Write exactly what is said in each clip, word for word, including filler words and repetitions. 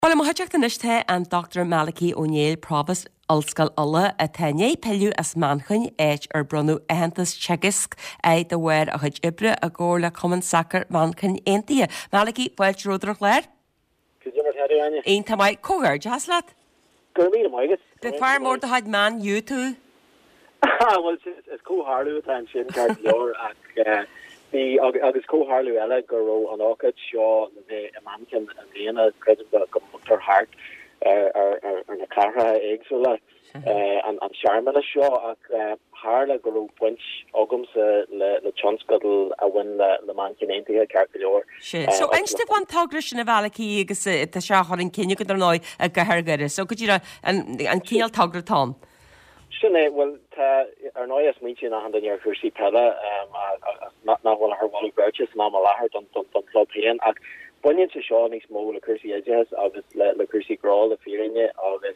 Well, I'm haideach an isthe an Doctor Malachy O'Neill Provost Ulscail Ulla a taine pelu as manchain éit ar brunú ahantas teagisc é de bhhair a chuid ibre a ggóir le cumann sacr manchain India. Malachy, bhailt rúdra chléir? Cúidir headú aine. Ein tá mai cógar, jaslat? Gurmí am agus. The far mór de haid man you too. Well, it's có Harlú an sin card leor ach the agus có Harlú eile go ró an ácad seo the manchain an léana credible go mutar hart ar ar na cara éagsúla an an Sharman seo ach Harla go ró buint agam sa le le Chonscadal a win le le manchain India card leor. So einste van tagris na Malachy agus tá se chorin cinne go nó a gahargare. So could you an an cíal tagratán? Sinné well tá ar nóas mítin a handan ar chuirsí pela not not well her wall birches má lahar don don don club héan ach buin se seo níos mó le chuirsí éideas agus le le chuirsí grá le fírinne agus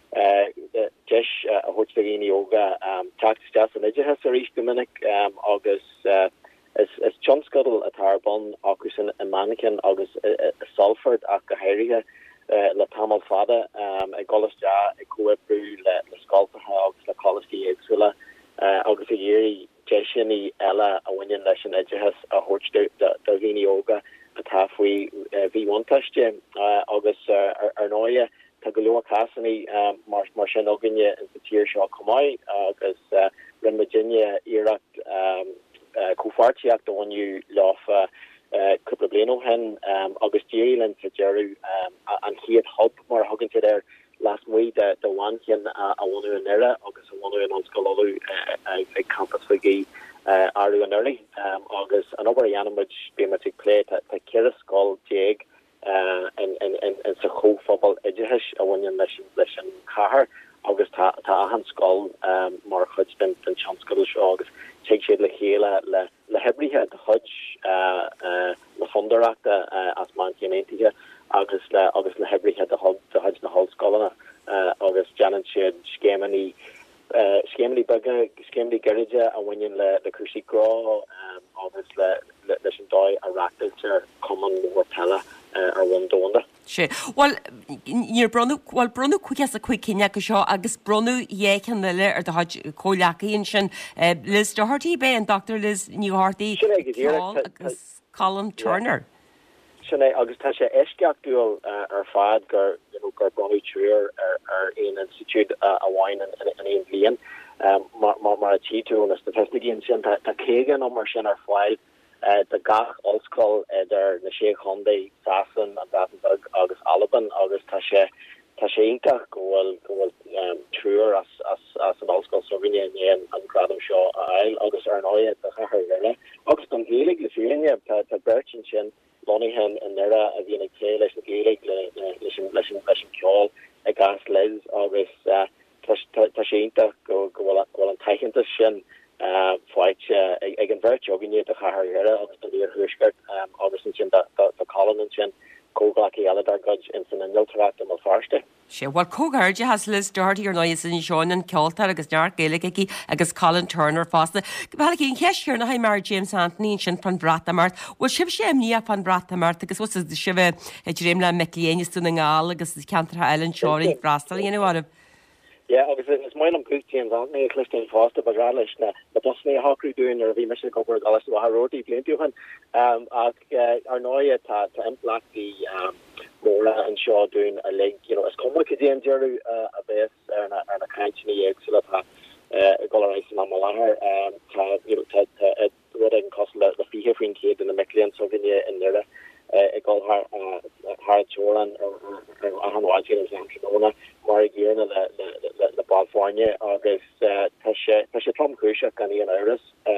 jeis a hotstagéine yoga tactics jas an éideas a ríis gomininic agus is is Chonscadal a tarbon agus an mannequin agus Salford ach go héirithe le tamal fada a golas ja e coebru le le sculptorha agus le colistí éagsúla agus a géirí jeisini ela a winin leis an éideas a hortú da híine yoga a tafuí ví ontaiste agus ar nóia tá go leor casanní mar mar sin oginne in sa tíir seo comái agus rin Virginia iirecht cofartiaach do waniu láfa couple blino hen agus Jalen to Jeru an hiad hub mar hugin to there last week the the one hin a one in era agus a one in on skolalu a campus figi aru an early agus an over yanimage bematic play to kira skull jag and and and and sa ho football edgehish a one in mission mission car agus ta ta han skull mar hudden and Chonscadal agus take shade le hela le le hebri had the hudge le funderachta as manchain India agus le agus le hebri had the hud the hudge na hall skolana agus janan shed skemani skemani baga skemani garage a winning le le kursi gra agus le le doi a ractor common warpella ar one donda. Sure. Well, you're bronu, well, bronu quick a quick kinya seo agus bronu ye can le ar the haj Colaki and shin Liz Doherty Bay and Doctor Liz Newharty agus Colin Turner. Sinné agus tá sé eisceachúil ar fad gur gur bronu trúr ar ar ein institute a bhain an ein blian mar mar a tíú na statistician sin tá cégan ó mar sin ar fáil the gach allscoil idir na sé Hyundai Sassen an Gothenburg agus Alban agus tá sé tá sé intach gohfuil gohfuil trúr as as as an allscoil Slovenia an an gradam seo ail agus ar nóia a chaile agus an gélig le fiine tá tá berchin sin Lonihan an nera a bhína cé leis na gélig le leis leis leis ceol a gas les agus tá sé intach go gohfuil gohfuil an taichananta sin Fight ag an bhirt joginné a chathire agus an líor thuúsgurt agus sin de Colin sin cógaí eile ar gud in san aniltarach am farste. Sé bhil cógairde has Liz Doherty ar nóis in seán an ceoltar agus near Gaelic agus Colin Turner fásta. Bhela cín ceisir na mar James Anthony sin fan bratamart. Bhil sib sé ní fan bratamart agus was de sibh réim le mecléanistú na ngáil agus ceantartha Ellen Shoring brastal dhéanamh. Yeah, agus is mai am Christian an me Clifton Foster but rallish na but just me hakru doing or vi mission go alles wa roti plenty han um ak ar noia ta ta implant the um mora and shaw doing a leg you know as come with the jeru a base and a and a kanchini excel ha uh coloration on malahar um ta you know ta what in cost the fee here kid in the McLean Slovenia in there uh got her uh hard choran or han watching example mar gena le le le California agus tashe tashe Tom Cruise gan an iris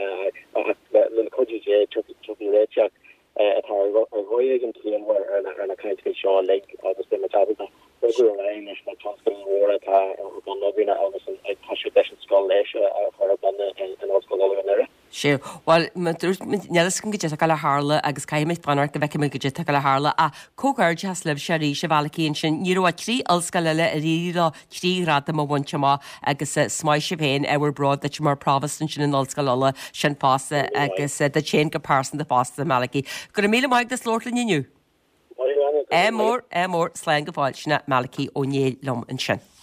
le koji to to be rich at our royal team where and a kind of show leg agus the metabita go line is not possible war at on lobbying agus a tashe session skull leisha for a band and also go in there. Sure. Well, nelas can get a cala harla agus caiimiid banar go bheice go get a cala harla a cógair has leh seí se bhelaíon sin ní a trí alscaile a ríra trírád am bhaintema agus smáise féin ewer broad that mar Protestant sin in alscaile sin fása agus de chéan go pásan de fásta Malachy. Go mí maiid de slórlin inniu. É mór é mór slein go bháil sinna meachí ónéil lom an sin.